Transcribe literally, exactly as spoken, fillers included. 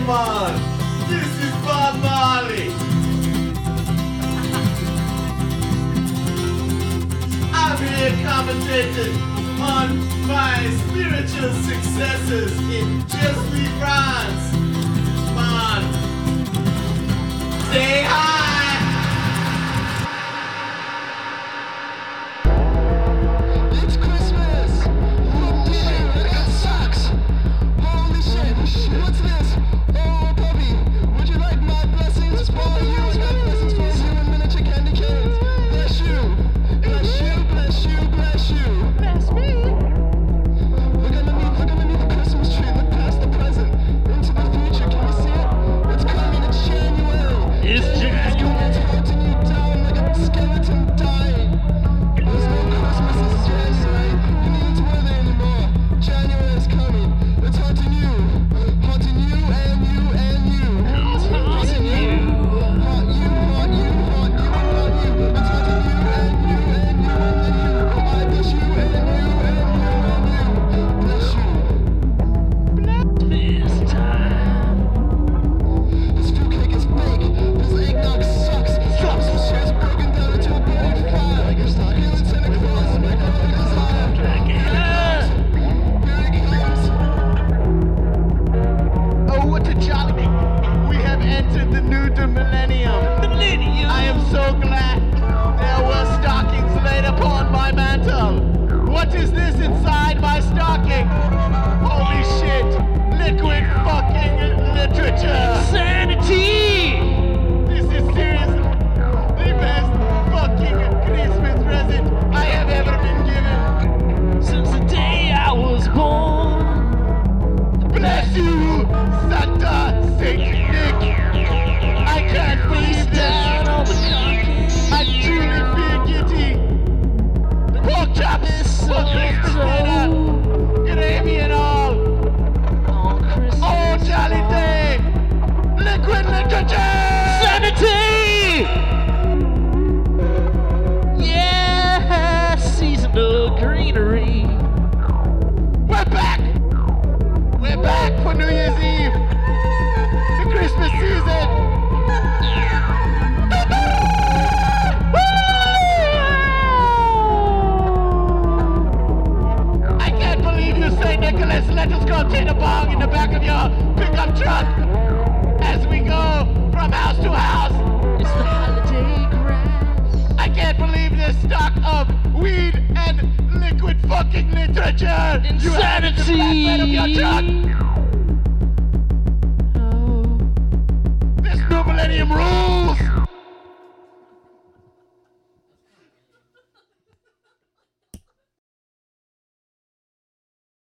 man. This is Bob Marley. I'm here commentating on my spiritual successes in Jesby, France. Man, say hi. It's Christmas! Oh yeah, that sucks! Holy shit! What's this? Oh puppy, would you like my blessings for you? My blessings for you in miniature candy canes. Bless you, bless you, bless you, bless you. Bless me. Look underneath, look underneath the Christmas tree. Look past the present, into the future. Can you see it? It's coming in January. It's January. It's hunting you down like a skeleton dying. There's no Christmas this January. You need to weather anymore. January is coming. It's haunting you. Haunting you and you and you. It's haunting you. Haunt you, haunt you, haunt you, haunt you. It's haunting you and you and you and then you. I bless you and you and you and you. Bless you. This time. This fruitcake is fake. This eggnog sucks. Some shit's broken down into a buried fire. Feeling Santa Claus. My dog is high. Yeah. Here it comes. Oh, what a jolly. We have entered the new millennium. Millennium. I am so glad there were stockings laid upon my mantle. What is this inside my stocking? Holy shit! Liquid fucking literature! Insanity. This is seriously the best fucking Christmas present I have ever been given. Since the day I was born. Bless you, Santa Saint Nick! I can't believe Down this! on the carpet. I truly feel giddy! Pork chops! For Christmas dinner! Gravy and all! On Christmas. Oh, jolly day! Liquid literature! Sanity! Yeah, seasonal greenery. We're back! We're back for New Year's Eve! The Christmas season! I can't believe you, Saint Nicholas. Let us go take a bong in the back of your pickup truck as we go from house to house. It's the holiday grass. I can't believe this stock of weed and liquid fucking literature you have in the flatbed of your truck. Oh. This new millennium rules.